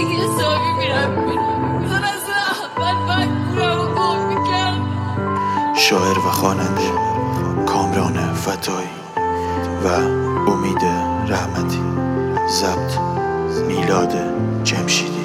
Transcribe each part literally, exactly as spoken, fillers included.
دیگه حسابی میرم بیرون. میزن از اول بک بورم و گم میکرد. شاعر و خواننده کامران فتایی و امید رحمتی. ضبط میلاد جمشیدی.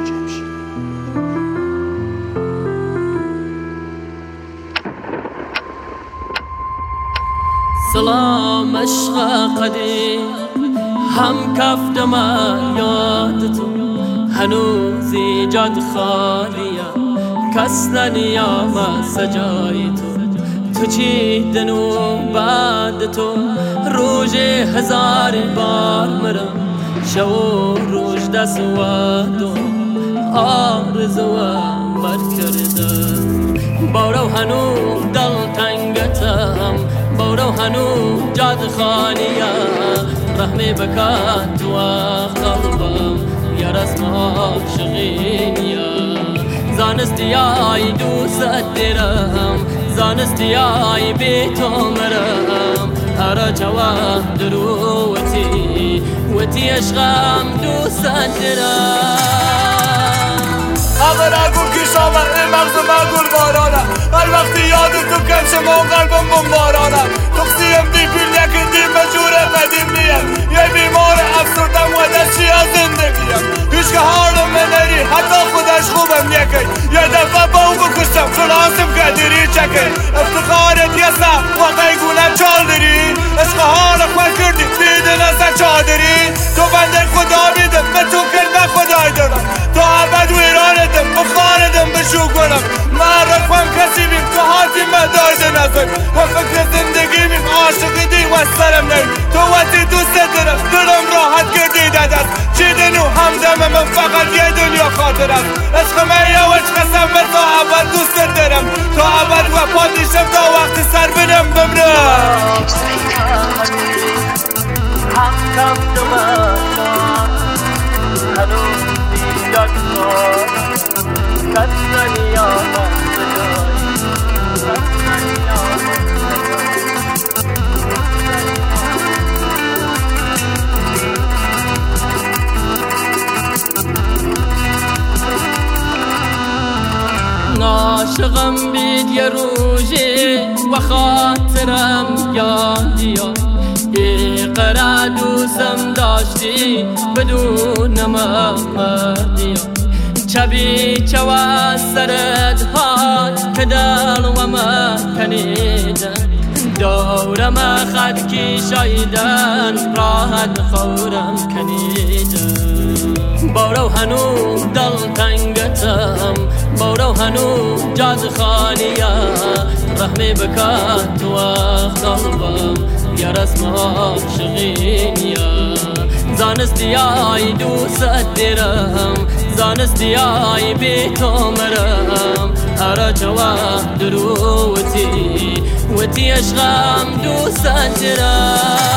سلام عشق قدیم، هم کفت من یاد تو هنوز ایجاد خالیه، کس ننیامد سجای تو. تو چیدن و بعد تو روز هزار بار مرم، شب و روز دست و دو آرزو مر کردم. بارو هنو دل تنگتم، بارو هنو جاد خانیه، رحمی بکات و قلبم یا رسم عاشقینیه. زانستی آی دوست درم، زانستی آی بی تو مرم، هر جواب درو وتی وتی عشقم دوست درم. اگر اگو کشام این مغز من گل بارانه، هر وقتی یاد تو کنشم و قلبم بمبارانه. تقسیم دی پیل یکی دی مجور قدیم نیم، یه بیمار افسردم و دستی از زندگیم. هیچ که حالم منری حتی خودش خوبم یکی، یه دفعه با او کشتم خلاصم قدری چکی. افتخارت یسا واقعی گونه چال داری، عشق حال خواه کردی بیدن از چادری. تو بنده خدا بیدم به تو کلمه خدای دارم، تو عبد ویراندم بخاندم بشو کنم. من رکوم کسی بیم تو حاتی مدارده نزد، و فکر زندگی بیم عاشقی دی و سرم نیم. تو وقتی دوست دارم دلم راحت کردی دست، چیدن و همدم من فقط یه دنیا خاطر است. عشق من یا عشق سمت تا عبد دوست دارم، تا عبد و پادیشم تا وقت سر بنم بمرم. هم کفت من هنوز ایجاد خالیه، کس ننیامد سجای تو، کس ننیامد سجای. عاشقم بید یه روزی و خاطرم یادیاد، قرار دوستم داشتی بدون مردی. چبی چوا سرد هات که دل و ما کنیدن، دورم خد کی شایدن راحت خورم کنیدن. بارو هنو دل تنگتم، بارو هنو جاد خانیه، رحمی بکات و قلبم یا رسم عاشقینیه. زانستی آی دوست درم، زانستی آی بی تو مرم، هر جواب درو وتی وتی عشقم دوست درم.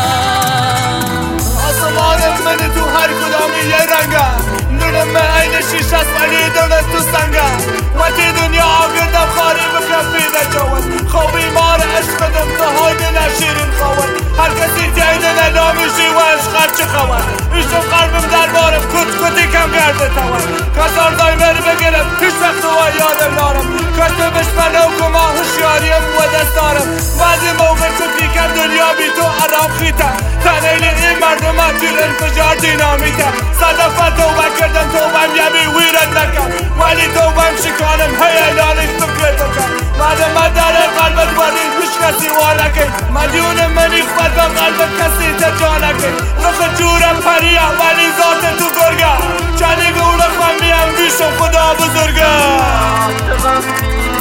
آسمان من تو هر کدامی یه رنگه، نورم به عین شیش است ولی دلت تو سنگه. وقتی دنیا آگردم خاری بکن پیده جوان، خوبی مار عشقدم تو هایده نشیرین خوان. هر کسی جایده نلامیشی و عشقت چه خوان، ایشم قلبم در بارم کت کتی کم گرده توان. کسار دایمر بگیرم هیچ وقت تو یادم نارم، کشته بشمنه و کما هوشیاریم و دست دارم. بعضی موقع کتی کم دنیا بی تو عرام خیتم، تنیل این مردم ها جور انفجار دینامیتم. صدفه توبه کردم توبم یبی ویرد نکن، ولی توبم شکانم هیلانش فکرتو کن. مادم در قلبت ولی هیچ کسی وارکن، مدیون منی خود و قلبت کسی تجانکن. رخ جورم پریه ولی ذات تو گرگه، چنی گوله خمیم بیشم خدا بزرگه.